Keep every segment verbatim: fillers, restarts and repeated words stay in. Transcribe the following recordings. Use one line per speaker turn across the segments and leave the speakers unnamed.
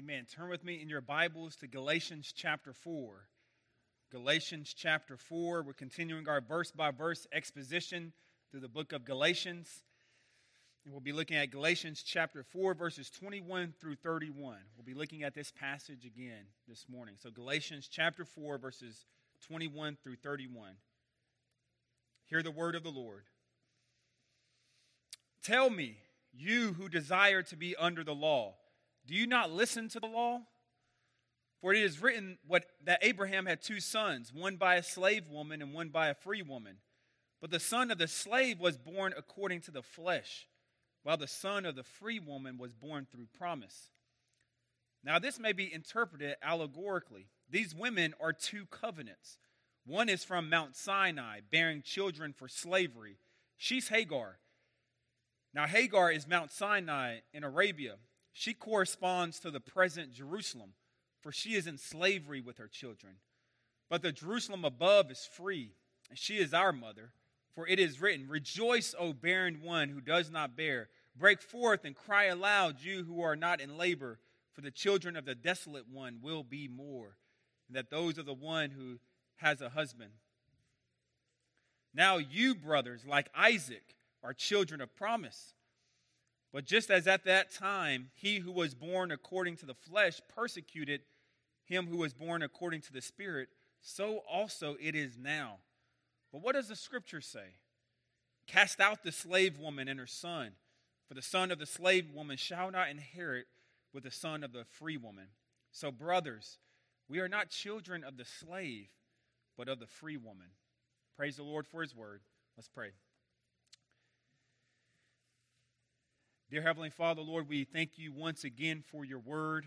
Amen. Turn with me in your Bibles to Galatians chapter four. Galatians chapter four. We're continuing our verse-by-verse exposition through the book of Galatians. And we'll be looking at Galatians chapter four, verses twenty-one through thirty-one. We'll be looking at this passage again this morning. So Galatians chapter four, verses twenty-one through thirty-one. Hear the word of the Lord. Tell me, you who desire to be under the law, do you not listen to the law? For it is written what, that Abraham had two sons, one by a slave woman and one by a free woman. But the son of the slave was born according to the flesh, while the son of the free woman was born through promise. Now this may be interpreted allegorically. These women are two covenants. One is from Mount Sinai, bearing children for slavery. She's Hagar. Now Hagar is Mount Sinai in Arabia. She corresponds to the present Jerusalem, for she is in slavery with her children. But the Jerusalem above is free, and she is our mother. For it is written, Rejoice, O barren one who does not bear. Break forth and cry aloud, you who are not in labor, for the children of the desolate one will be more, and that those of the one who has a husband. Now you, brothers, like Isaac, are children of promise. But just as at that time he who was born according to the flesh persecuted him who was born according to the Spirit, so also it is now. But what does the Scripture say? Cast out the slave woman and her son, for the son of the slave woman shall not inherit with the son of the free woman. So, brothers, we are not children of the slave, but of the free woman. Praise the Lord for his word. Let's pray. Dear Heavenly Father, Lord, we thank you once again for your word.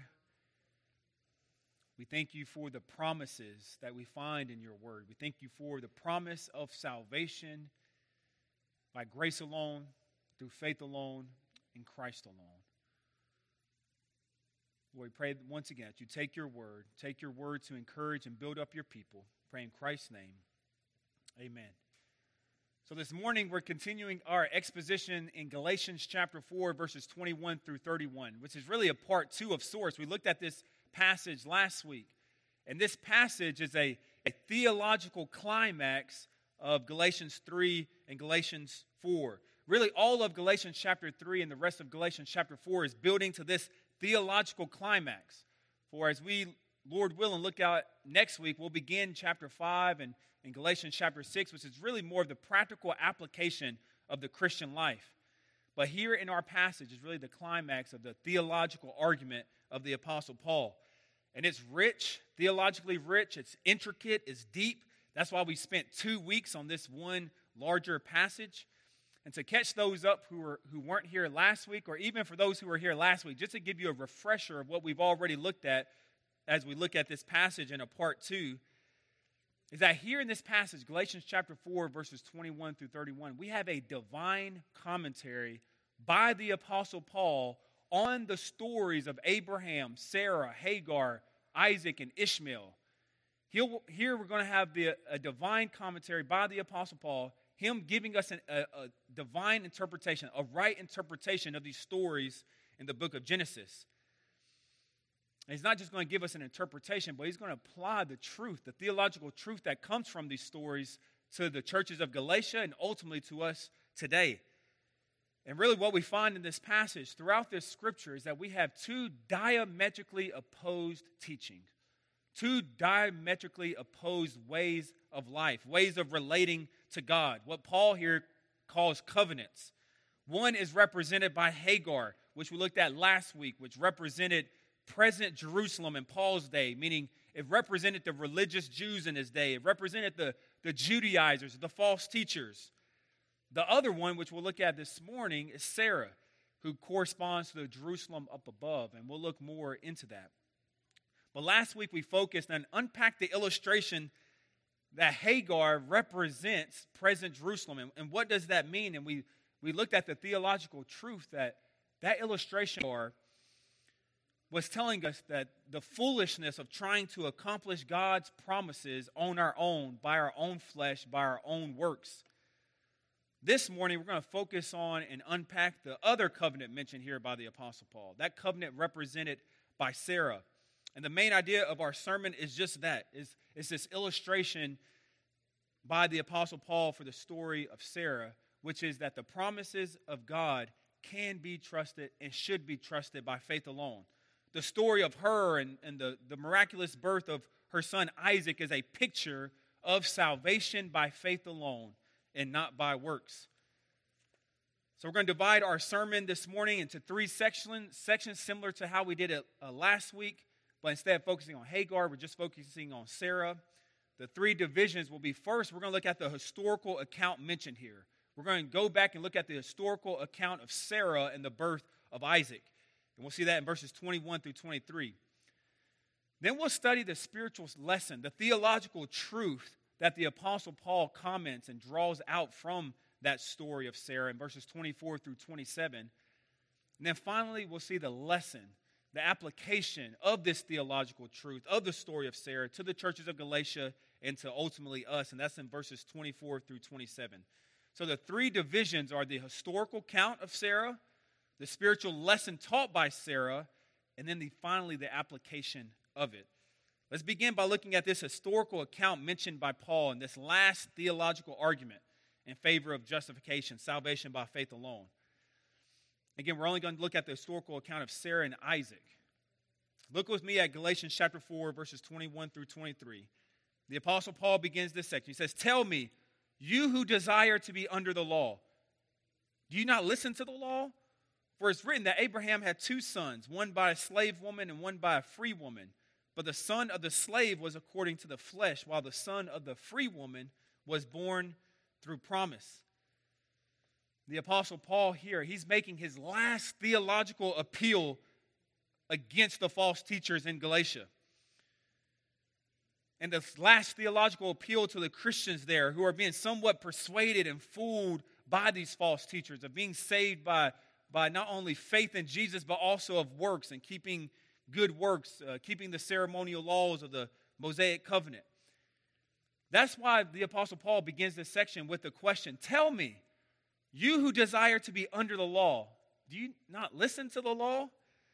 We thank you for the promises that we find in your word. We thank you for the promise of salvation by grace alone, through faith alone, in Christ alone. Lord, we pray once again that you take your word, take your word to encourage and build up your people. Pray in Christ's name. Amen. So this morning we're continuing our exposition in Galatians chapter four, verses twenty-one through thirty-one, which is really a part two of sorts. We looked at this passage last week, and this passage is a, a theological climax of Galatians three and Galatians four. Really all of Galatians chapter three and the rest of Galatians chapter four is building to this theological climax. For as we, Lord willing, look out next week, we'll begin chapter five and in Galatians chapter six, which is really more of the practical application of the Christian life. But here in our passage is really the climax of the theological argument of the Apostle Paul. And it's rich, theologically rich, it's intricate, it's deep. That's why we spent two weeks on this one larger passage. And to catch those up who were who weren't here last week, or even for those who were here last week, just to give you a refresher of what we've already looked at as we look at this passage in a part two, is that here in this passage, Galatians chapter four, verses twenty-one through thirty-one, we have a divine commentary by the Apostle Paul on the stories of Abraham, Sarah, Hagar, Isaac, and Ishmael. He'll, here we're going to have the, a divine commentary by the Apostle Paul, him giving us an, a, a divine interpretation, a right interpretation of these stories in the book of Genesis. And he's not just going to give us an interpretation, but he's going to apply the truth, the theological truth that comes from these stories to the churches of Galatia and ultimately to us today. And really what we find in this passage throughout this scripture is that we have two diametrically opposed teachings, two diametrically opposed ways of life, ways of relating to God, what Paul here calls covenants. One is represented by Hagar, which we looked at last week, which represented present Jerusalem in Paul's day, meaning it represented the religious Jews in his day. It represented the, the Judaizers, the false teachers. The other one, which we'll look at this morning, is Sarah, who corresponds to the Jerusalem up above, and we'll look more into that. But last week we focused and unpacked the illustration that Hagar represents present Jerusalem. And, and what does that mean? And we, we looked at the theological truth that that illustration was telling us that the foolishness of trying to accomplish God's promises on our own, by our own flesh, by our own works. This morning, we're going to focus on and unpack the other covenant mentioned here by the Apostle Paul. That covenant represented by Sarah. And the main idea of our sermon is just that. It's, it's this illustration by the Apostle Paul for the story of Sarah, which is that the promises of God can be trusted and should be trusted by faith alone. The story of her and, and the, the miraculous birth of her son Isaac is a picture of salvation by faith alone and not by works. So we're going to divide our sermon this morning into three sections, sections similar to how we did it uh, last week, but instead of focusing on Hagar, we're just focusing on Sarah. The three divisions will be, first, we're going to look at the historical account mentioned here. We're going to go back and look at the historical account of Sarah and the birth of Isaac. And we'll see that in verses twenty-one through twenty-three. Then we'll study the spiritual lesson, the theological truth that the Apostle Paul comments and draws out from that story of Sarah in verses twenty-four through twenty-seven. And then finally, we'll see the lesson, the application of this theological truth, of the story of Sarah to the churches of Galatia and to ultimately us. And that's in verses twenty-four through twenty-seven. So the three divisions are the historical account of Sarah, the spiritual lesson taught by Sarah, and then the, finally the application of it. Let's begin by looking at this historical account mentioned by Paul in this last theological argument in favor of justification, salvation by faith alone. Again, we're only going to look at the historical account of Sarah and Isaac. Look with me at Galatians chapter four, verses twenty-one through twenty-three. The Apostle Paul begins this section. He says, "Tell me, you who desire to be under the law, do you not listen to the law? For it's written that Abraham had two sons, one by a slave woman and one by a free woman. But the son of the slave was according to the flesh, while the son of the free woman was born through promise." The Apostle Paul here, he's making his last theological appeal against the false teachers in Galatia. And the last theological appeal to the Christians there who are being somewhat persuaded and fooled by these false teachers, of being saved by, by not only faith in Jesus, but also of works and keeping good works, uh, keeping the ceremonial laws of the Mosaic covenant. That's why the Apostle Paul begins this section with the question, "Tell me, you who desire to be under the law, do you not listen to the law?"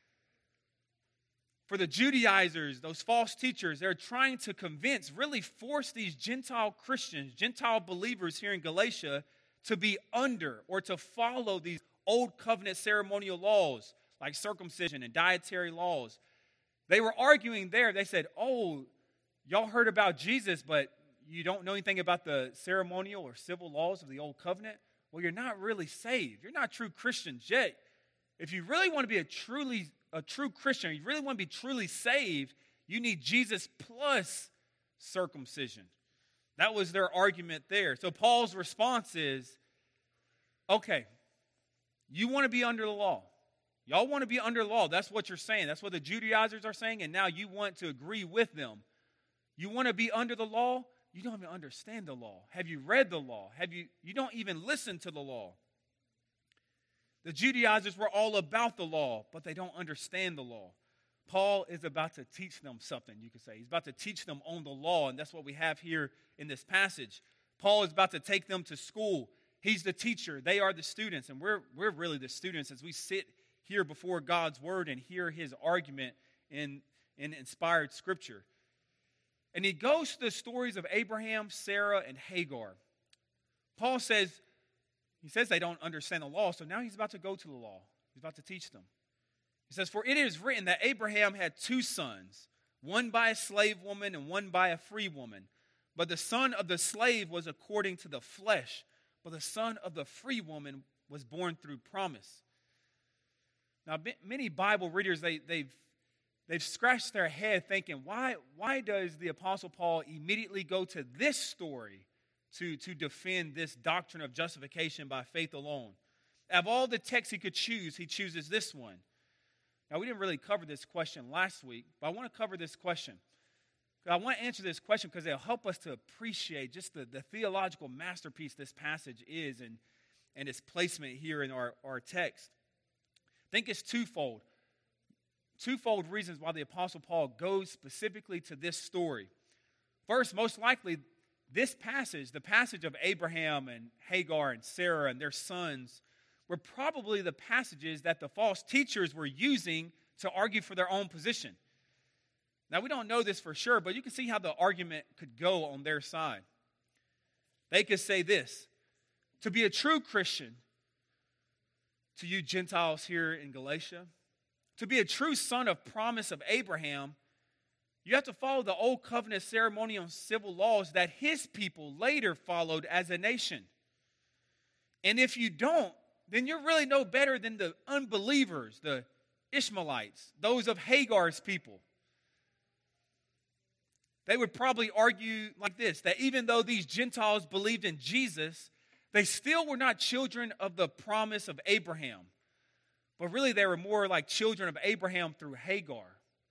For the Judaizers, those false teachers, they're trying to convince, really force these Gentile Christians, Gentile believers here in Galatia to be under or to follow these old covenant ceremonial laws like circumcision and dietary laws. They were arguing there. They said, "Oh, y'all heard about Jesus, but you don't know anything about the ceremonial or civil laws of the old covenant? Well, you're not really saved. You're not true Christians yet. If you really want to be a truly a true Christian, you really want to be truly saved, you need Jesus plus circumcision." That was their argument there. So Paul's response is, okay, you want to be under the law. Y'all want to be under the law. That's what you're saying. That's what the Judaizers are saying, and now you want to agree with them. You want to be under the law? You don't even understand the law. Have you read the law? Have you? You don't even listen to the law. The Judaizers were all about the law, but they don't understand the law. Paul is about to teach them something, you could say. He's about to teach them on the law, and that's what we have here in this passage. Paul is about to take them to school. He's the teacher. They are the students, and we're, we're really the students as we sit here before God's word and hear his argument in, in inspired scripture. And he goes to the stories of Abraham, Sarah, and Hagar. Paul says, he says they don't understand the law, so now he's about to go to the law. He's about to teach them. He says, "For it is written that Abraham had two sons, one by a slave woman and one by a free woman. But the son of the slave was according to the flesh, but the son of the free woman was born through promise." Now, many Bible readers, they, they've, they've scratched their head thinking, why, why does the Apostle Paul immediately go to this story to, to defend this doctrine of justification by faith alone? Of all the texts he could choose, he chooses this one. Now, we didn't really cover this question last week, but I want to cover this question. I want to answer this question because it'll help us to appreciate just the, the theological masterpiece this passage is and, and its placement here in our, our text. I think it's twofold. Twofold reasons why the Apostle Paul goes specifically to this story. First, most likely, this passage, the passage of Abraham and Hagar and Sarah and their sons, were probably the passages that the false teachers were using to argue for their own position. Now, we don't know this for sure, but you can see how the argument could go on their side. They could say this: to be a true Christian, to you Gentiles here in Galatia, to be a true son of promise of Abraham, you have to follow the old covenant ceremonial and civil laws that his people later followed as a nation. And if you don't, then you're really no better than the unbelievers, the Ishmaelites, those of Hagar's people. They would probably argue like this, that even though these Gentiles believed in Jesus, they still were not children of the promise of Abraham. But really they were more like children of Abraham through Hagar.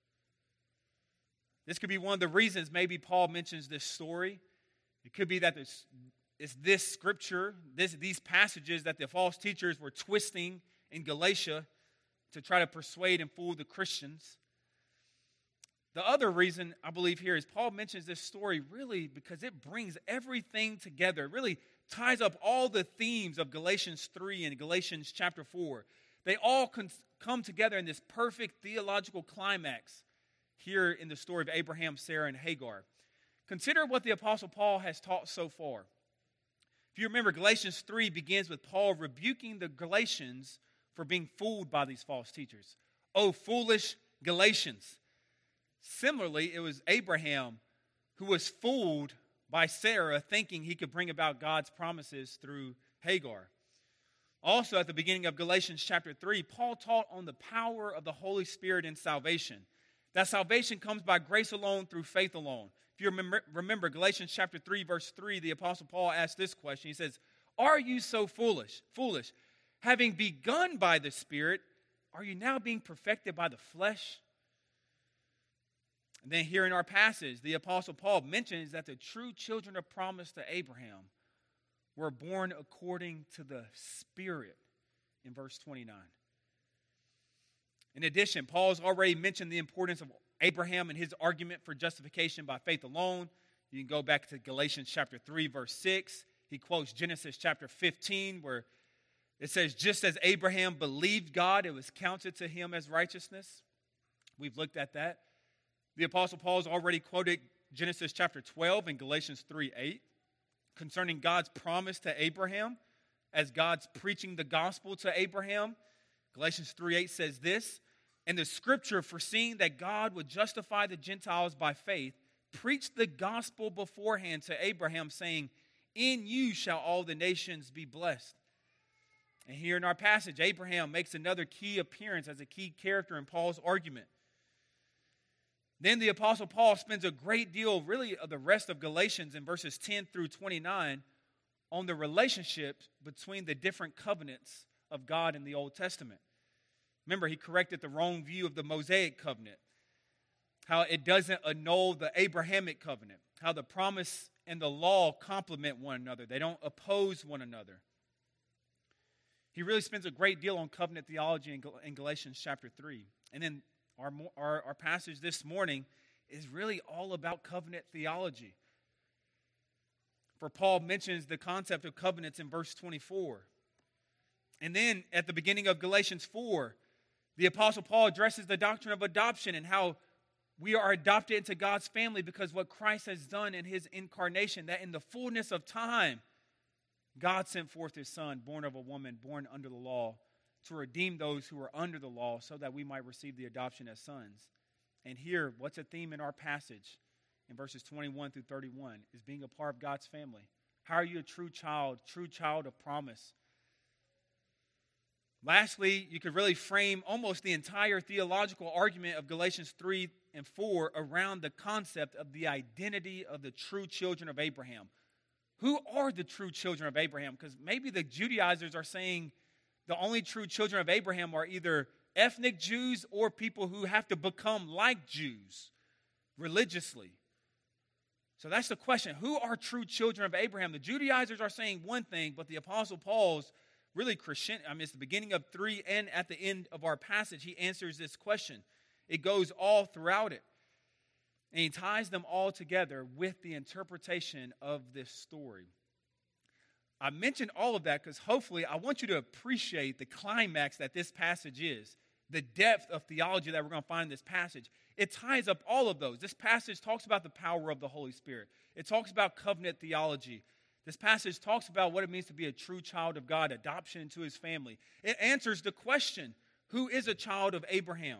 This could be one of the reasons maybe Paul mentions this story. It could be that this, it's this scripture, this, these passages that the false teachers were twisting in Galatia to try to persuade and fool the Christians. The other reason I believe here is Paul mentions this story really because it brings everything together. It really ties up all the themes of Galatians three and Galatians chapter four. They all con- come together in this perfect theological climax here in the story of Abraham, Sarah, and Hagar. Consider what the Apostle Paul has taught so far. If you remember, Galatians three begins with Paul rebuking the Galatians for being fooled by these false teachers. Oh, foolish Galatians. Similarly, it was Abraham who was fooled by Sarah thinking he could bring about God's promises through Hagar. Also, at the beginning of Galatians chapter three, Paul taught on the power of the Holy Spirit in salvation. That salvation comes by grace alone through faith alone. If you remember, remember Galatians chapter three, verse three, the Apostle Paul asked this question. He says, "Are you so foolish? Foolish, having begun by the Spirit, are you now being perfected by the flesh?" And then here in our passage, the Apostle Paul mentions that the true children of promise to Abraham were born according to the Spirit in verse twenty-nine. In addition, Paul has already mentioned the importance of Abraham and his argument for justification by faith alone. You can go back to Galatians chapter three, verse six. He quotes Genesis chapter fifteen, where it says, "Just as Abraham believed God, it was counted to him as righteousness." We've looked at that. The Apostle Paul has already quoted Genesis chapter twelve and Galatians three eight concerning God's promise to Abraham as God's preaching the gospel to Abraham. Galatians three eight says this: "And the scripture, foreseeing that God would justify the Gentiles by faith, preached the gospel beforehand to Abraham, saying, 'In you shall all the nations be blessed.'" And here in our passage, Abraham makes another key appearance as a key character in Paul's argument. Then the Apostle Paul spends a great deal, really, of the rest of Galatians in verses ten through twenty-nine on the relationship between the different covenants of God in the Old Testament. Remember, he corrected the wrong view of the Mosaic covenant, how it doesn't annul the Abrahamic covenant, how the promise and the law complement one another. They don't oppose one another. He really spends a great deal on covenant theology in, Gal- in Galatians chapter three. And then Our, our, our passage this morning is really all about covenant theology. For Paul mentions the concept of covenants in verse twenty-four. And then at the beginning of Galatians four, the Apostle Paul addresses the doctrine of adoption and how we are adopted into God's family because what Christ has done in his incarnation, that in the fullness of time, God sent forth his Son, born of a woman, born under the law, to redeem those who are under the law so that we might receive the adoption as sons. And here, what's a theme in our passage in verses twenty-one through thirty-one is being a part of God's family. How are you a true child, true child of promise? Lastly, you could really frame almost the entire theological argument of Galatians three and four around the concept of the identity of the true children of Abraham. Who are the true children of Abraham? Because maybe the Judaizers are saying the only true children of Abraham are either ethnic Jews or people who have to become like Jews religiously. So that's the question. Who are true children of Abraham? The Judaizers are saying one thing, but the Apostle Paul's really Christian, I mean, it's the beginning of three and at the end of our passage, he answers this question. It goes all throughout it. And he ties them all together with the interpretation of this story. I mentioned all of that because hopefully I want you to appreciate the climax that this passage is. the depth of theology that we're going to find in this passage. It ties up all of those. This passage talks about the power of the Holy Spirit. It talks about covenant theology. This passage talks about what it means to be a true child of God, adoption into his family. It answers the question, who is a child of Abraham?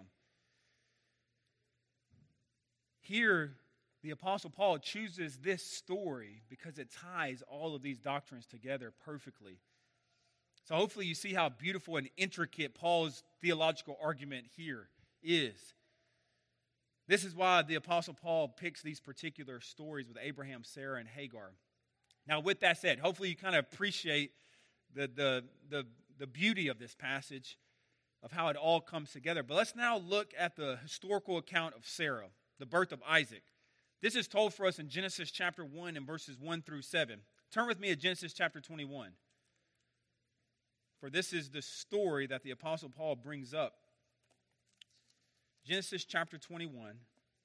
Here, the Apostle Paul chooses this story because it ties all of these doctrines together perfectly. So hopefully you see how beautiful and intricate Paul's theological argument here is. This is why the Apostle Paul picks these particular stories with Abraham, Sarah, and Hagar. Now, with that said, hopefully you kind of appreciate the, the, the, the beauty of this passage, of how it all comes together. But let's now look at the historical account of Sarah, the birth of Isaac. This is told for us in Genesis chapter one and verses one through seven. Turn with me to Genesis chapter twenty-one. For this is the story that the Apostle Paul brings up. Genesis chapter twenty-one.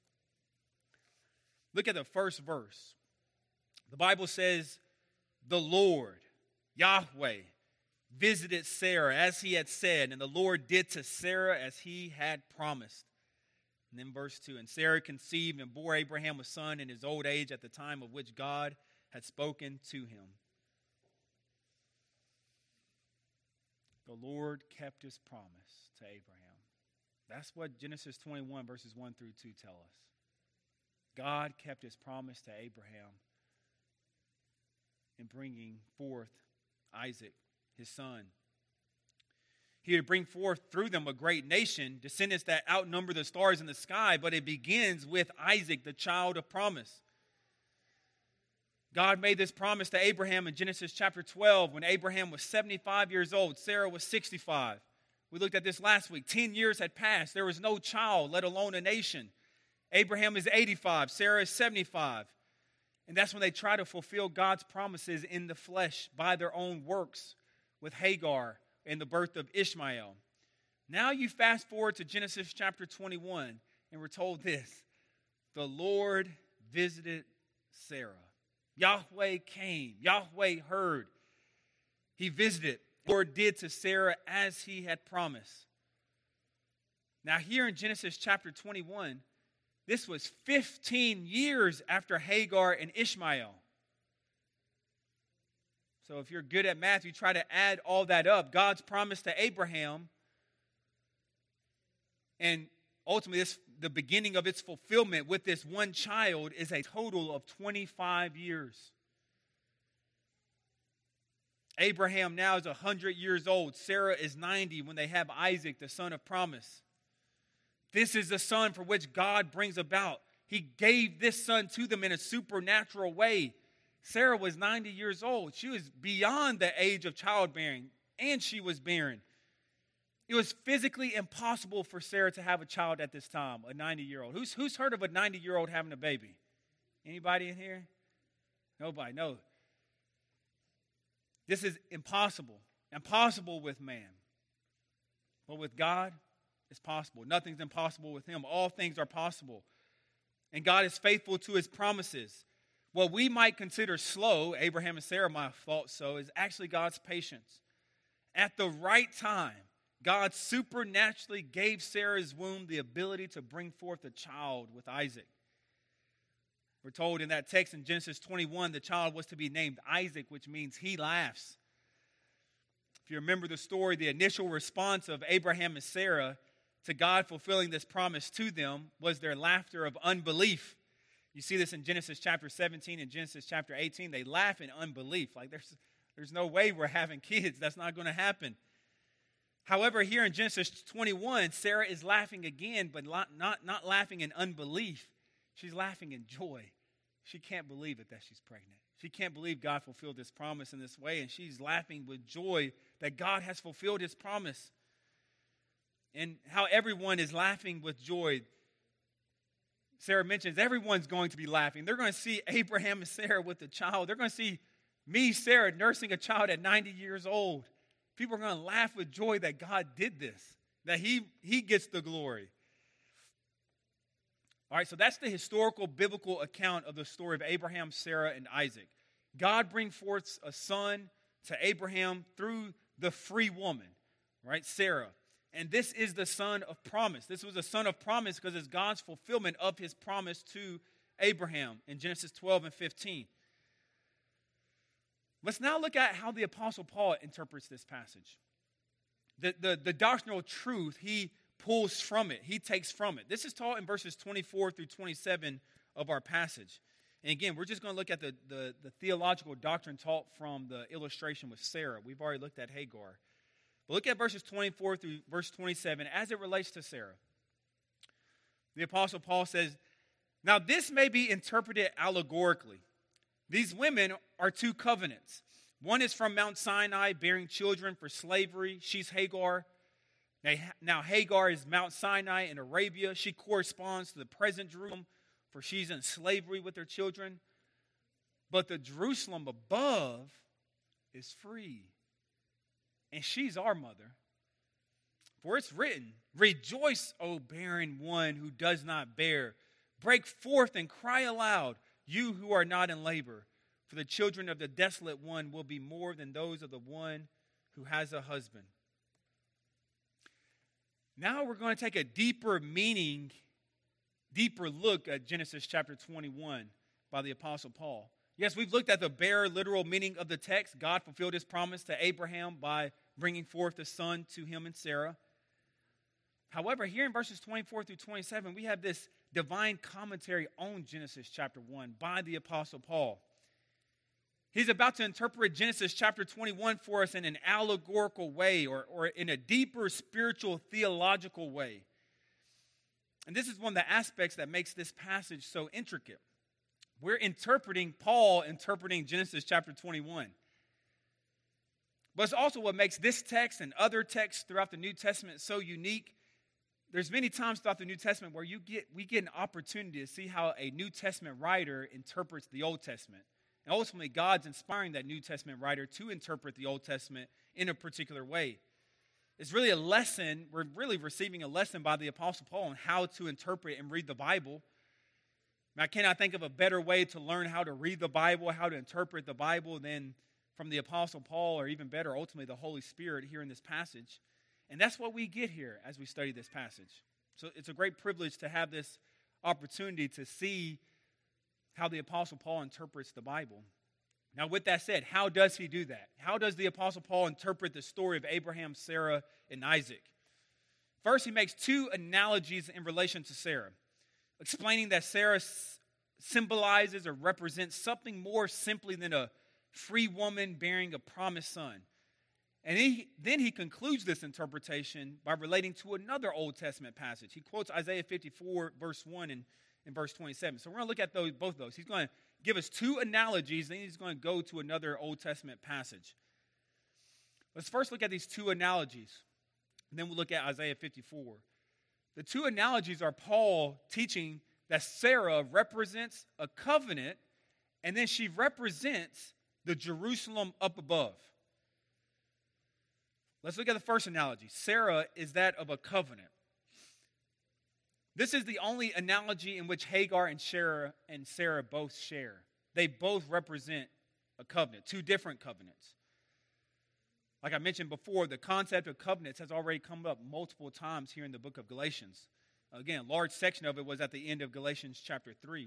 Look at the first verse. The Bible says, the Lord, Yahweh, visited Sarah as he had said, and the Lord did to Sarah as he had promised. And then verse two, and Sarah conceived and bore Abraham a son in his old age at the time of which God had spoken to him. The Lord kept his promise to Abraham. That's what Genesis twenty-one verses one through two tell us. God kept his promise to Abraham in bringing forth Isaac, his son. He would bring forth through them a great nation, descendants that outnumber the stars in the sky, but it begins with Isaac, the child of promise. God made this promise to Abraham in Genesis chapter twelve when Abraham was seventy-five years old. Sarah was sixty-five. We looked at this last week. Ten years had passed. There was no child, let alone a nation. Abraham is eighty-five. Sarah is seventy-five. And that's when they try to fulfill God's promises in the flesh by their own works with Hagar and the birth of Ishmael. Now you fast forward to Genesis chapter twenty-one, and we're told this. The Lord visited Sarah. Yahweh came. Yahweh heard. He visited. The Lord did to Sarah as he had promised. Now here in Genesis chapter twenty-one, this was fifteen years after Hagar and Ishmael. So if you're good at math, you try to add all that up. God's promise to Abraham, and ultimately this, the beginning of its fulfillment with this one child, is a total of twenty-five years. Abraham now is one hundred years old. Sarah is ninety when they have Isaac, the son of promise. This is the son for which God brings about. He gave this son to them in a supernatural way. Sarah was ninety years old. She was beyond the age of childbearing, and she was barren. It was physically impossible for Sarah to have a child at this time, a ninety-year-old. Who's, who's heard of a ninety-year-old having a baby? Anybody in here? Nobody, no. This is impossible. Impossible with man. But with God, it's possible. Nothing's impossible with him. All things are possible. And God is faithful to his promises. What we might consider slow, Abraham and Sarah might have thought so, is actually God's patience. At the right time, God supernaturally gave Sarah's womb the ability to bring forth a child with Isaac. We're told in that text in Genesis twenty-one, the child was to be named Isaac, which means he laughs. If you remember the story, the initial response of Abraham and Sarah to God fulfilling this promise to them was their laughter of unbelief. You see this in Genesis chapter seventeen and Genesis chapter eighteen. They laugh in unbelief. Like there's, there's no way we're having kids. That's not going to happen. However, here in Genesis twenty-one, Sarah is laughing again, but not, not, not laughing in unbelief. She's laughing in joy. She can't believe it that she's pregnant. She can't believe God fulfilled this promise in this way, and she's laughing with joy that God has fulfilled his promise. And how everyone is laughing with joy. Sarah mentions everyone's going to be laughing. They're going to see Abraham and Sarah with a child. They're going to see me, Sarah, nursing a child at ninety years old. People are going to laugh with joy that God did this, that he, he gets the glory. All right, so that's the historical biblical account of the story of Abraham, Sarah, and Isaac. God brings forth a son to Abraham through the free woman, right, Sarah. And this is the son of promise. This was a son of promise because it's God's fulfillment of his promise to Abraham in Genesis twelve and fifteen. Let's now look at how the Apostle Paul interprets this passage. The, the, the doctrinal truth he pulls from it. He takes from it. This is taught in verses twenty-four through twenty-seven of our passage. And again, we're just going to look at the, the, the theological doctrine taught from the illustration with Sarah. We've already looked at Hagar. But look at verses twenty-four through verse twenty-seven as it relates to Sarah. The Apostle Paul says, "Now this may be interpreted allegorically. These women are two covenants. One is from Mount Sinai, bearing children for slavery. She's Hagar. Now Hagar is Mount Sinai in Arabia. She corresponds to the present Jerusalem, for she's in slavery with her children. But the Jerusalem above is free. And she's our mother. For it's written, 'Rejoice, O barren one who does not bear. Break forth and cry aloud, you who are not in labor. For the children of the desolate one will be more than those of the one who has a husband.'" Now we're going to take a deeper meaning, deeper look at Genesis chapter twenty-one by the Apostle Paul. Yes, we've looked at the bare literal meaning of the text. God fulfilled his promise to Abraham by bringing forth a son to him and Sarah. However, here in verses twenty-four through twenty-seven, we have this divine commentary on Genesis chapter one by the Apostle Paul. He's about to interpret Genesis chapter twenty-one for us in an allegorical way or, or in a deeper spiritual theological way. And this is one of the aspects that makes this passage so intricate. We're interpreting Paul interpreting Genesis chapter twenty-one. But it's also what makes this text and other texts throughout the New Testament so unique. There's many times throughout the New Testament where you get we get an opportunity to see how a New Testament writer interprets the Old Testament. And ultimately, God's inspiring that New Testament writer to interpret the Old Testament in a particular way. It's really a lesson. We're really receiving a lesson by the Apostle Paul on how to interpret and read the Bible. I cannot think of a better way to learn how to read the Bible, how to interpret the Bible than from the Apostle Paul, or even better, ultimately the Holy Spirit here in this passage. And that's what we get here as we study this passage. So it's a great privilege to have this opportunity to see how the Apostle Paul interprets the Bible. Now, with that said, how does he do that? How does the Apostle Paul interpret the story of Abraham, Sarah, and Isaac? First, he makes two analogies in relation to Sarah, explaining that Sarah symbolizes or represents something more simply than a free woman bearing a promised son. And he, then he concludes this interpretation by relating to another Old Testament passage. He quotes Isaiah fifty-four, verse one, and in verse twenty-seven. So we're going to look at those, both of those. He's going to give us two analogies, then he's going to go to another Old Testament passage. Let's first look at these two analogies, and then we'll look at Isaiah fifty-four. The two analogies are Paul teaching that Sarah represents a covenant, and then she represents the Jerusalem up above. Let's look at the first analogy. Sarah is that of a covenant. This is the only analogy in which Hagar and Sarah and Sarah both share. They both represent a covenant, two different covenants. Like I mentioned before, the concept of covenants has already come up multiple times here in the book of Galatians. Again, a large section of it was at the end of Galatians chapter three.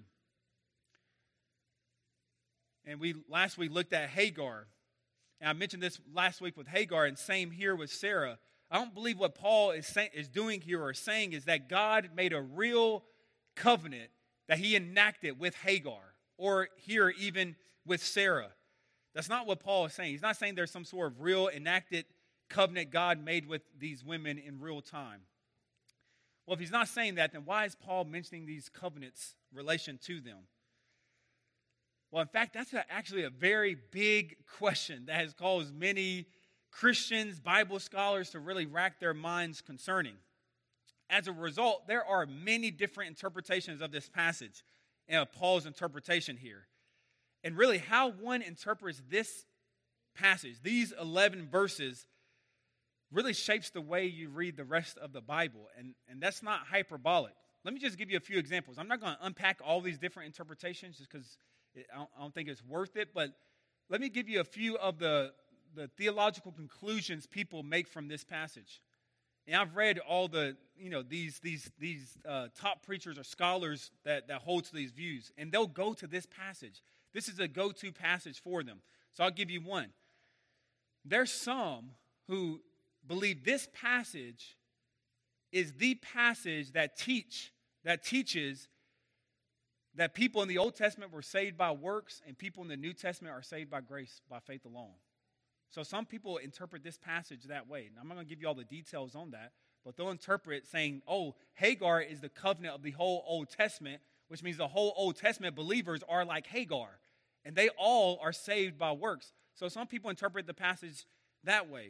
And we last week looked at Hagar. And I mentioned this last week with Hagar, and same here with Sarah. I don't believe what Paul is saying, is doing here or saying is that God made a real covenant that he enacted with Hagar, or here even with Sarah. That's not what Paul is saying. He's not saying there's some sort of real enacted covenant God made with these women in real time. Well, if he's not saying that, then why is Paul mentioning these covenants in relation to them? Well, in fact, that's a, actually a very big question that has caused many Christians, Bible scholars to really rack their minds concerning. As a result, there are many different interpretations of this passage and of Paul's interpretation here. And really how one interprets this passage, these eleven verses, really shapes the way you read the rest of the Bible. And, and that's not hyperbolic. Let me just give you a few examples. I'm not going to unpack all these different interpretations just because I don't, I don't think it's worth it. But let me give you a few of the, the theological conclusions people make from this passage. And I've read all the, you know, these these these uh, top preachers or scholars that, that hold to these views. And they'll go to this passage. This is a go-to passage for them. So I'll give you one. There's some who believe this passage is the passage that teach that teaches that people in the Old Testament were saved by works and people in the New Testament are saved by grace, by faith alone. So some people interpret this passage that way. Now, I'm not going to give you all the details on that, but they'll interpret saying, oh, Hagar is the covenant of the whole Old Testament, which means the whole Old Testament believers are like Hagar, and they all are saved by works. So some people interpret the passage that way.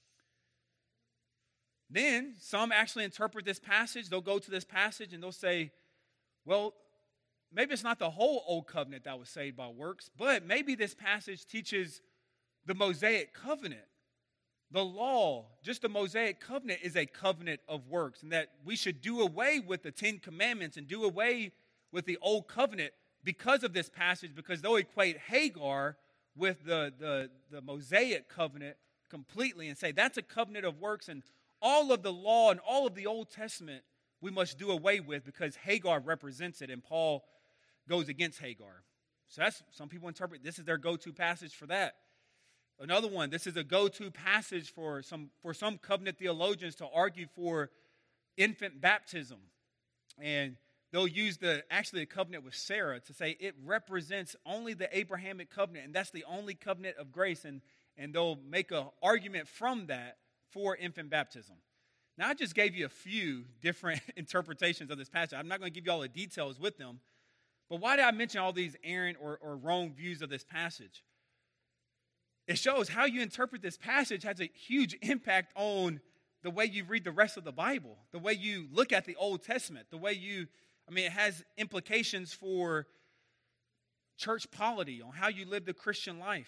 Then some actually interpret this passage. They'll go to this passage and they'll say, well, maybe it's not the whole Old Covenant that was saved by works, but maybe this passage teaches the Mosaic covenant. The law, just the Mosaic covenant, is a covenant of works, and that we should do away with the Ten Commandments and do away with the Old Covenant because of this passage, because they'll equate Hagar with the, the, the Mosaic covenant completely and say that's a covenant of works, and all of the law and all of the Old Testament we must do away with because Hagar represents it, and Paul goes against Hagar. So that's, some people interpret this is their go-to passage for that. Another one, this is a go-to passage for some for some covenant theologians to argue for infant baptism. And they'll use the actually a covenant with Sarah to say it represents only the Abrahamic covenant, and that's the only covenant of grace, and, and they'll make an argument from that for infant baptism. Now, I just gave you a few different interpretations of this passage. I'm not going to give you all the details with them, but why did I mention all these errant or, or wrong views of this passage? It shows how you interpret this passage has a huge impact on the way you read the rest of the Bible, the way you look at the Old Testament, the way you, I mean, it has implications for church polity, on how you live the Christian life.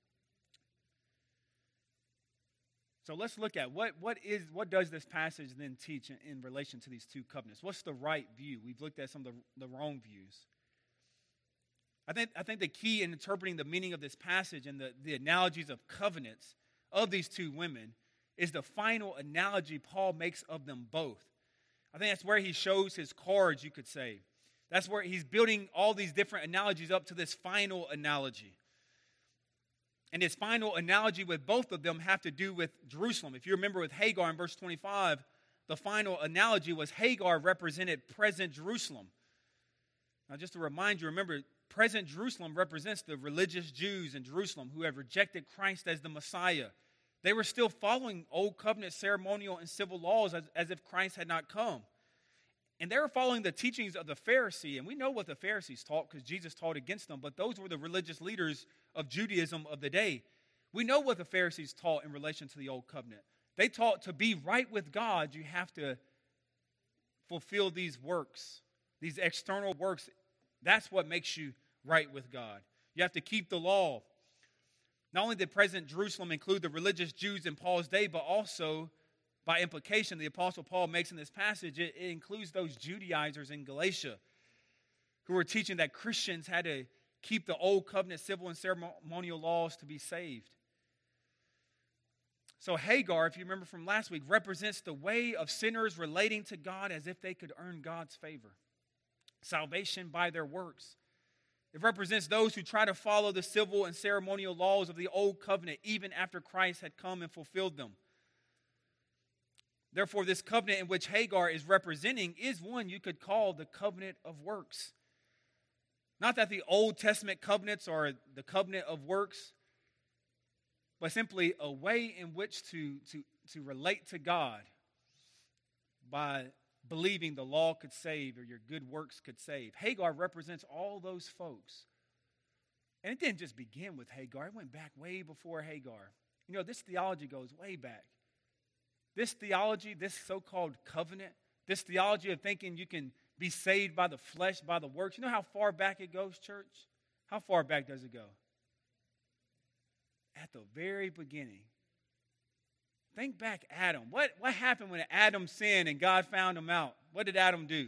So let's look at what, what is what does this passage then teach in, in relation to these two covenants? What's the right view? We've looked at some of the, the wrong views. I think, I think the key in interpreting the meaning of this passage and the, the analogies of covenants of these two women is the final analogy Paul makes of them both. I think that's where he shows his cards, you could say. That's where he's building all these different analogies up to this final analogy. And his final analogy with both of them have to do with Jerusalem. If you remember with Hagar in verse twenty-five, the final analogy was Hagar represented present Jerusalem. Now just to remind you, remember, present Jerusalem represents the religious Jews in Jerusalem who have rejected Christ as the Messiah. They were still following old covenant ceremonial and civil laws as, as if Christ had not come. And they were following the teachings of the Pharisee. And we know what the Pharisees taught because Jesus taught against them. But those were the religious leaders of Judaism of the day. We know what the Pharisees taught in relation to the old covenant. They taught to be right with God, you have to fulfill these works, these external works. That's what makes you right with God. You have to keep the law. Not only did present Jerusalem include the religious Jews in Paul's day, but also, by implication, the Apostle Paul makes in this passage, it, it includes those Judaizers in Galatia who were teaching that Christians had to keep the old covenant civil and ceremonial laws to be saved. So Hagar, if you remember from last week, represents the way of sinners relating to God as if they could earn God's favor. Salvation by their works. It represents those who try to follow the civil and ceremonial laws of the old covenant even after Christ had come and fulfilled them. Therefore, this covenant in which Hagar is representing is one you could call the covenant of works. Not that the Old Testament covenants are the covenant of works, but simply a way in which to, to, to relate to God by believing the law could save or your good works could save. Hagar represents all those folks. And it didn't just begin with Hagar. It went back way before Hagar. You know, this theology goes way back. This theology, this so-called covenant, this theology of thinking you can be saved by the flesh, by the works. You know how far back it goes, church? How far back does it go? At the very beginning. Think back, Adam. What, what happened when Adam sinned and God found him out? What did Adam do?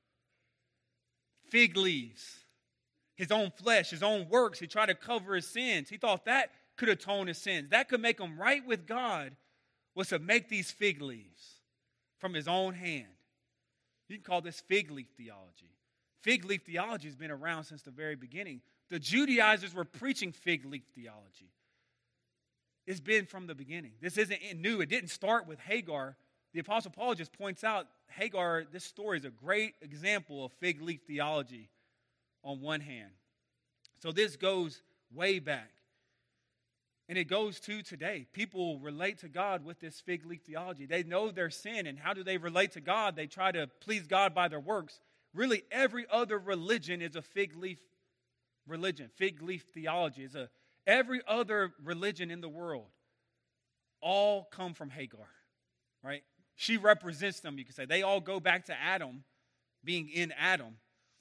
Fig leaves. His own flesh, his own works. He tried to cover his sins. He thought that could atone his sins. That could make him right with God, was to make these fig leaves. from his own hand. You can call this fig leaf theology. Fig leaf theology has been around since the very beginning. The Judaizers were preaching fig leaf theology. It's been from the beginning. This isn't new. It didn't start with Hagar. The Apostle Paul just points out, Hagar, this story is a great example of fig leaf theology on one hand. So this goes way back. And it goes to today. People relate to God with this fig leaf theology. They know their sin, and how do they relate to God? They try to please God by their works. Really, every other religion is a fig leaf religion. Fig leaf theology is a every other religion in the world. All come from Hagar, right? She represents them, you could say. They all go back to Adam, being in Adam.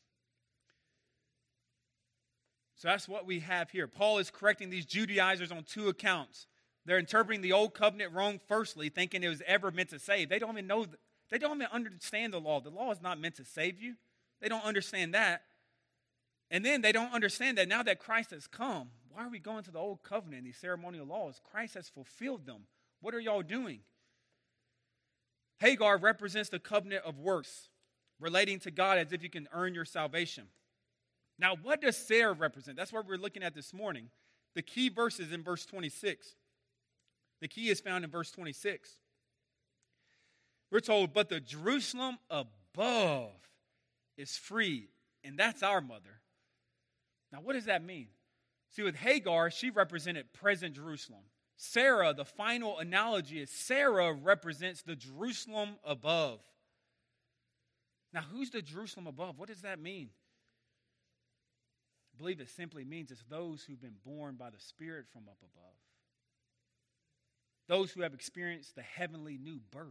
So that's what we have here. Paul is correcting these Judaizers on two accounts. They're interpreting the old covenant wrong, firstly, thinking it was ever meant to save. They don't even know, they don't even understand the law. The law is not meant to save you. They don't understand that. And then they don't understand that now that Christ has come, why are we going to the old covenant, these ceremonial laws? Christ has fulfilled them. What are y'all doing? Hagar represents the covenant of works, relating to God as if you can earn your salvation. Now, what does Sarah represent? That's what we're looking at this morning. The key verse is in verse twenty-six. The key is found in verse twenty-six. We're told, but the Jerusalem above is free, and that's our mother. Now, what does that mean? See, with Hagar, she represented present Jerusalem. Sarah, the final analogy is Sarah represents the Jerusalem above. Now, who's the Jerusalem above? What does that mean? I believe it simply means it's those who've been born by the Spirit from up above. Those who have experienced the heavenly new birth.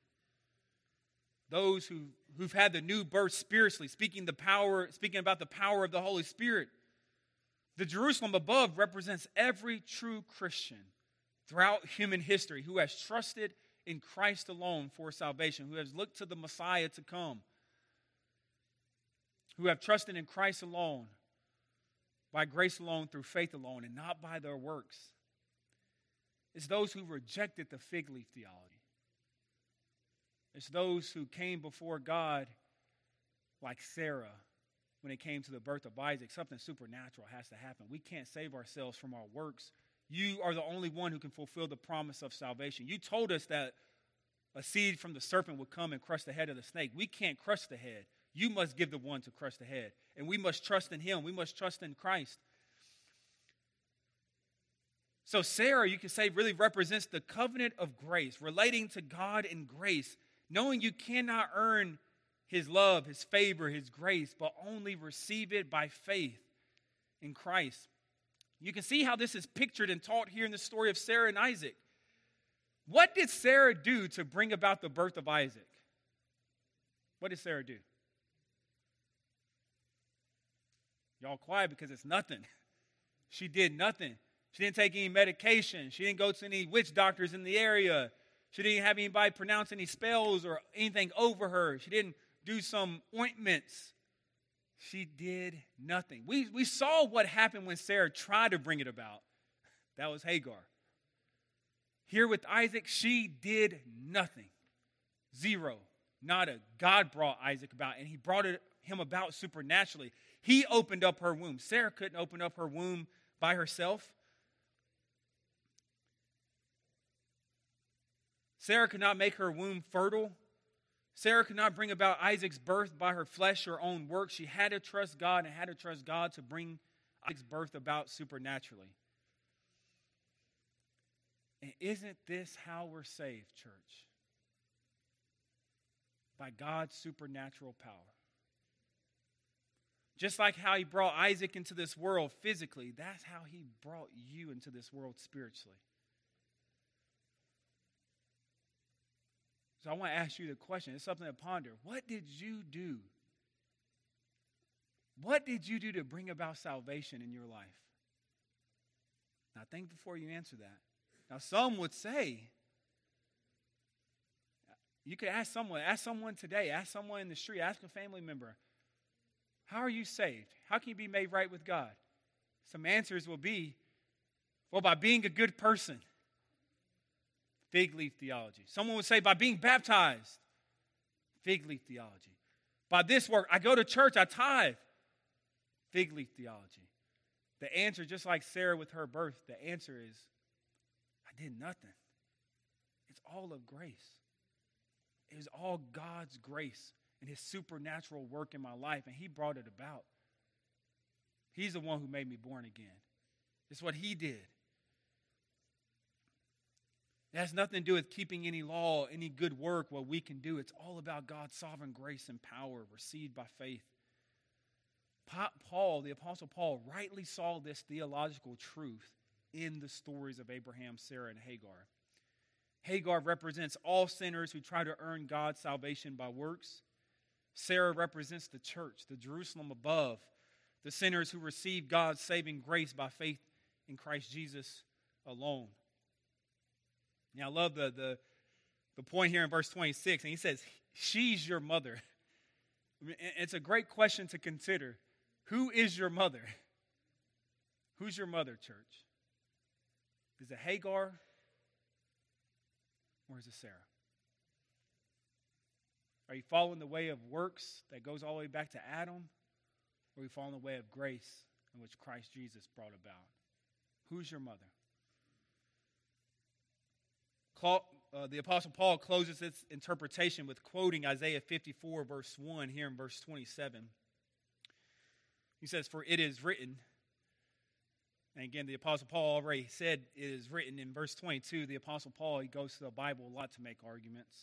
Those who, who've had the new birth spiritually, speaking the power, speaking about the power of the Holy Spirit. The Jerusalem above represents every true Christian throughout human history who has trusted in Christ alone for salvation, who has looked to the Messiah to come, who have trusted in Christ alone, by grace alone, through faith alone, and not by their works. It's those who rejected the fig leaf theology. It's those who came before God like Sarah when it came to the birth of Isaac. Something supernatural has to happen. We can't save ourselves from our works. You are the only one who can fulfill the promise of salvation. You told us that a seed from the serpent would come and crush the head of the snake. We can't crush the head. You must give the one to crush the head. And we must trust in him. We must trust in Christ. So Sarah, you can say, really represents the covenant of grace, relating to God in grace, knowing you cannot earn his love, his favor, his grace, but only receive it by faith in Christ. You can see how this is pictured and taught here in the story of Sarah and Isaac. What did Sarah do to bring about the birth of Isaac? What did Sarah do? Y'all quiet because it's nothing. She did nothing. She didn't take any medication. She didn't go to any witch doctors in the area. She didn't have anybody pronounce any spells or anything over her. She didn't do some ointments. She did nothing. We, we saw what happened when Sarah tried to bring it about. That was Hagar. Here with Isaac, she did nothing. Zero. Nada. God brought Isaac about, and he brought it, him about supernaturally. He opened up her womb. Sarah couldn't open up her womb by herself. Sarah could not make her womb fertile. Sarah could not bring about Isaac's birth by her flesh or own work. She had to trust God and had to trust God to bring Isaac's birth about supernaturally. And isn't this how we're saved, church? By God's supernatural power. Just like how he brought Isaac into this world physically, that's how he brought you into this world spiritually. So I want to ask you the question. It's something to ponder. What did you do? What did you do to bring about salvation in your life? Now think before you answer that. Now some would say, you could ask someone, ask someone today, ask someone in the street, ask a family member, how are you saved? How can you be made right with God? Some answers will be, well, by being a good person. Fig leaf theology. Someone would say by being baptized. Fig leaf theology. By this work, I go to church, I tithe. Fig leaf theology. The answer, just like Sarah with her birth, the answer is, I did nothing. It's all of grace. It was all God's grace and his supernatural work in my life, and he brought it about. He's the one who made me born again. It's what he did. It has nothing to do with keeping any law, any good work, what we can do. It's all about God's sovereign grace and power received by faith. Paul, the Apostle Paul, rightly saw this theological truth in the stories of Abraham, Sarah, and Hagar. Hagar represents all sinners who try to earn God's salvation by works. Sarah represents the church, the Jerusalem above, the sinners who receive God's saving grace by faith in Christ Jesus alone. Now, I love the, the, the point here in verse twenty-six, and he says, she's your mother. I mean, it's a great question to consider. Who is your mother? Who's your mother, church? Is it Hagar or is it Sarah? Are you following the way of works that goes all the way back to Adam? Or are you following the way of grace in which Christ Jesus brought about? Who's your mother? Uh, the Apostle Paul closes this interpretation with quoting Isaiah fifty-four, verse one, here in verse twenty-seven. He says, for it is written, and again, the Apostle Paul already said it is written in verse twenty-two. The Apostle Paul, he goes to the Bible a lot to make arguments.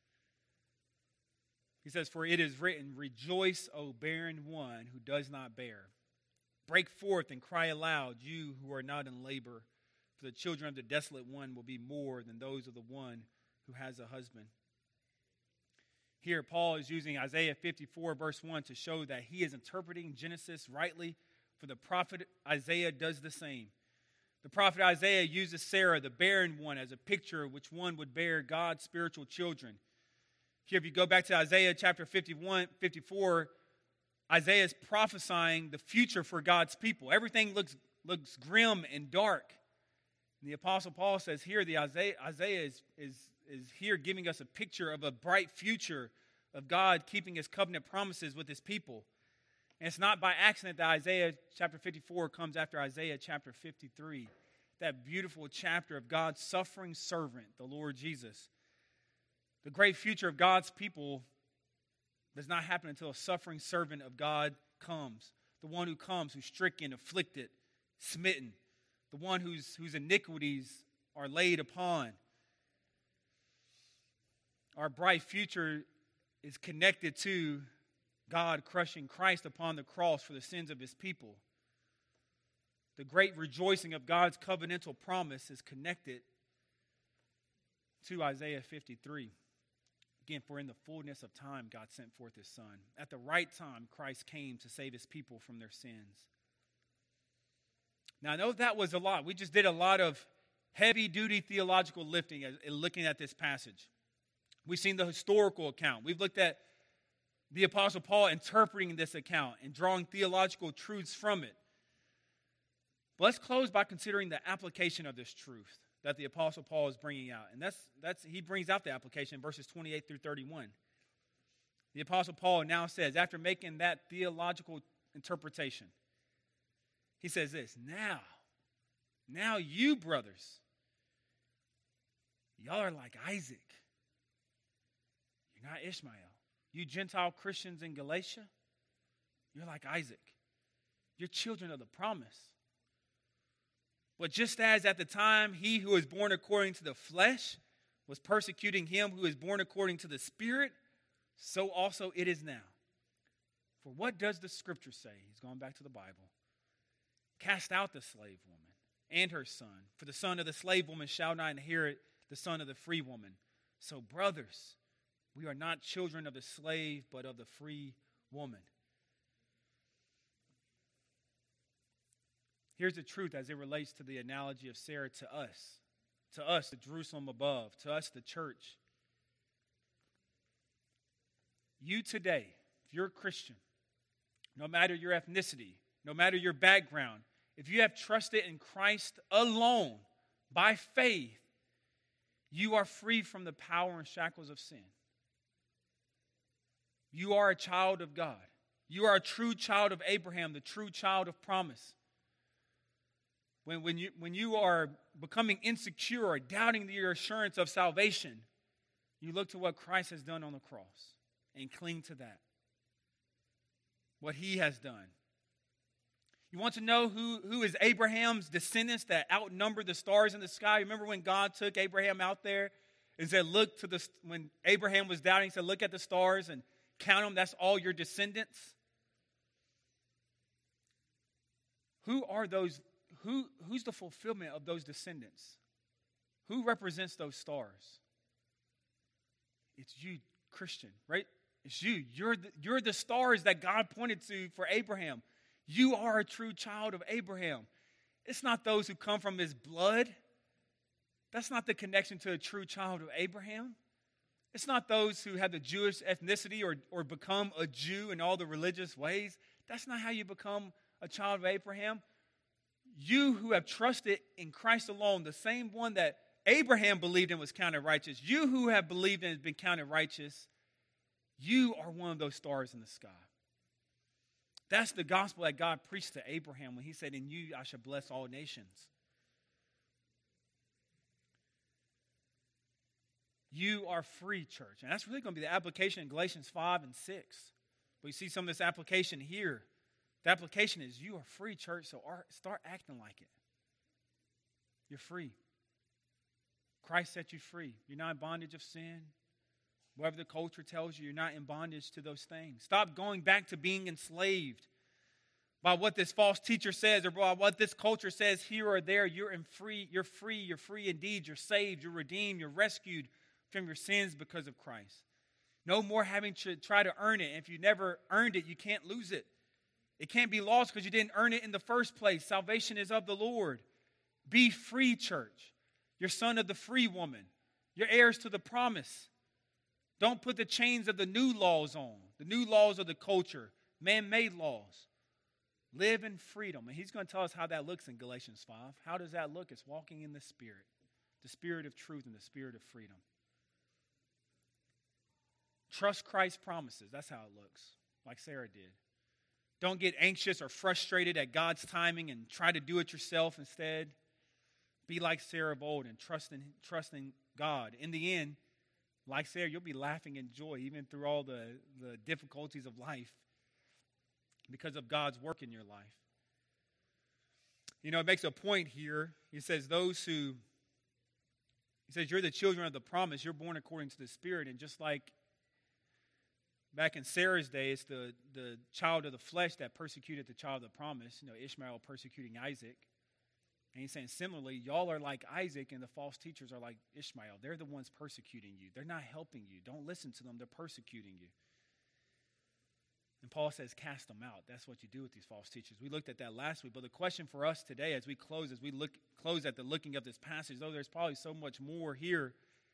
He says, for it is written, rejoice, O barren one who does not bear. Break forth and cry aloud, you who are not in labor. For the children of the desolate one will be more than those of the one who has a husband. Here, Paul is using Isaiah fifty-four, verse one, to show that he is interpreting Genesis rightly, for the prophet Isaiah does the same. The prophet Isaiah uses Sarah, the barren one, as a picture of which one would bear God's spiritual children. Here, if you go back to Isaiah chapter fifty-one, fifty-four, Isaiah is prophesying the future for God's people. Everything looks, looks grim and dark. And the Apostle Paul says here, the Isaiah, Isaiah is, is, is here giving us a picture of a bright future of God keeping his covenant promises with his people. And it's not by accident that Isaiah chapter fifty-four comes after Isaiah chapter fifty-three. That beautiful chapter of God's suffering servant, the Lord Jesus. The great future of God's people does not happen until a suffering servant of God comes. The one who comes, who's stricken, afflicted, smitten. The one whose, whose iniquities are laid upon. Our bright future is connected to God crushing Christ upon the cross for the sins of his people. The great rejoicing of God's covenantal promise is connected to Isaiah fifty-three. Again, for in the fullness of time, God sent forth his Son. At the right time, Christ came to save his people from their sins. Now, I know that was a lot. We just did a lot of heavy-duty theological lifting as, looking at this passage. We've seen the historical account. We've looked at the Apostle Paul interpreting this account and drawing theological truths from it. But let's close by considering the application of this truth that the Apostle Paul is bringing out. And that's that's he brings out the application in verses twenty-eight through thirty-one. The Apostle Paul now says, after making that theological interpretation, he says this, now, now you brothers, y'all are like Isaac. You're not Ishmael. You Gentile Christians in Galatia, you're like Isaac. You're children of the promise. But just as at the time he who is born according to the flesh was persecuting him who is born according to the Spirit, so also it is now. For what does the Scripture say? He's going back to the Bible. Cast out the slave woman and her son, for the son of the slave woman shall not inherit the son of the free woman. So, brothers, we are not children of the slave, but of the free woman. Here's the truth as it relates to the analogy of Sarah to us. To us, the Jerusalem above. To us, the church. You today, if you're a Christian, no matter your ethnicity, no matter your background, if you have trusted in Christ alone, by faith, you are free from the power and shackles of sin. You are a child of God. You are a true child of Abraham, the true child of promise. When, when, you, when you are becoming insecure or doubting your assurance of salvation, you look to what Christ has done on the cross and cling to that. What he has done. You want to know who, who is Abraham's descendants that outnumber the stars in the sky? Remember when God took Abraham out there and said, look to the, when Abraham was doubting, he said, look at the stars and count them. That's all your descendants. Who are those? Who, who's the fulfillment of those descendants? Who represents those stars? It's you, Christian, right? It's you. You're the, you're the stars that God pointed to for Abraham. You are a true child of Abraham. It's not those who come from his blood. That's not the connection to a true child of Abraham. It's not those who have the Jewish ethnicity or, or become a Jew in all the religious ways. That's not how you become a child of Abraham. You who have trusted in Christ alone, the same one that Abraham believed in was counted righteous. You who have believed in has been counted righteous. You are one of those stars in the sky. That's the gospel that God preached to Abraham when he said, in you I shall bless all nations. You are free, church. And that's really going to be the application in Galatians five and six. But you see some of this application here. The application is you are free, church, so start acting like it. You're free. Christ set you free. You're not in bondage of sin. Whatever the culture tells you, you're not in bondage to those things. Stop going back to being enslaved by what this false teacher says or by what this culture says here or there. You're in free. You're free. You're free indeed. You're saved. You're redeemed. You're rescued from your sins because of Christ. No more having to try to earn it. If you never earned it, you can't lose it. It can't be lost because you didn't earn it in the first place. Salvation is of the Lord. Be free, church. You're son of the free woman. You're heirs to the promise. Don't put the chains of the new laws on, the new laws of the culture, man-made laws. Live in freedom. And he's going to tell us how that looks in Galatians five. How does that look? It's walking in the Spirit, the Spirit of truth and the Spirit of freedom. Trust Christ's promises. That's how it looks, like Sarah did. Don't get anxious or frustrated at God's timing and try to do it yourself instead. Be like Sarah of old and trust in, trust in God. In the end, like Sarah, you'll be laughing in joy even through all the, the difficulties of life because of God's work in your life. You know, it makes a point here. He says those who, he says you're the children of the promise. You're born according to the Spirit. And just like back in Sarah's day, it's the, the child of the flesh that persecuted the child of the promise. You know, Ishmael persecuting Isaac. And he's saying, similarly, y'all are like Isaac and the false teachers are like Ishmael. They're the ones persecuting you. They're not helping you. Don't listen to them. They're persecuting you. And Paul says, cast them out. That's what you do with these false teachers. We looked at that last week. But the question for us today as we close, as we look close at the looking of this passage, though there's probably so much more here,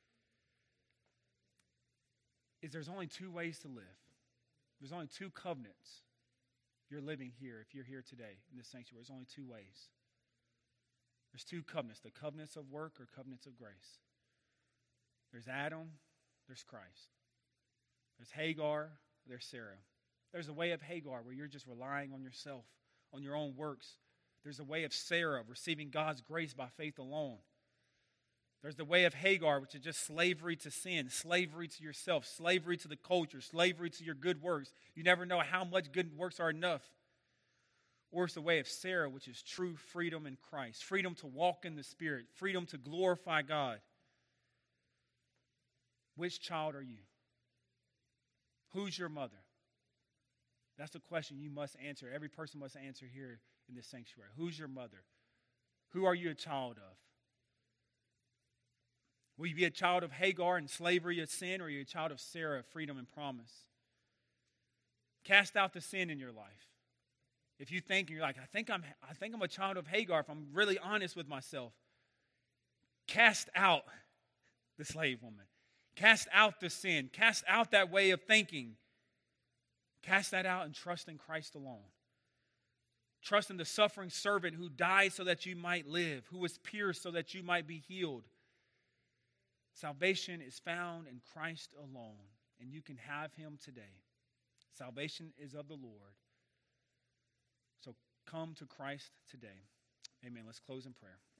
is there's only two ways to live. There's only two covenants you're living here if you're here today in this sanctuary. There's only two ways. There's two covenants, the covenants of work or covenants of grace. There's Adam, there's Christ. There's Hagar, there's Sarah. There's a way of Hagar where you're just relying on yourself, on your own works. There's a way of Sarah receiving God's grace by faith alone. There's the way of Hagar, which is just slavery to sin, slavery to yourself, slavery to the culture, slavery to your good works. You never know how much good works are enough. Or it's the way of Sarah, which is true freedom in Christ. Freedom to walk in the Spirit. Freedom to glorify God. Which child are you? Who's your mother? That's the question you must answer. Every person must answer here in this sanctuary. Who's your mother? Who are you a child of? Will you be a child of Hagar and slavery of sin, or are you a child of Sarah, freedom and promise? Cast out the sin in your life. If you think, and you're like, I think I'm I think I'm a child of Hagar, if I'm really honest with myself, cast out the slave woman. Cast out the sin. Cast out that way of thinking. Cast that out and trust in Christ alone. Trust in the suffering servant who died so that you might live, who was pierced so that you might be healed. Salvation is found in Christ alone, and you can have him today. Salvation is of the Lord. So come to Christ today. Amen. Let's close in prayer.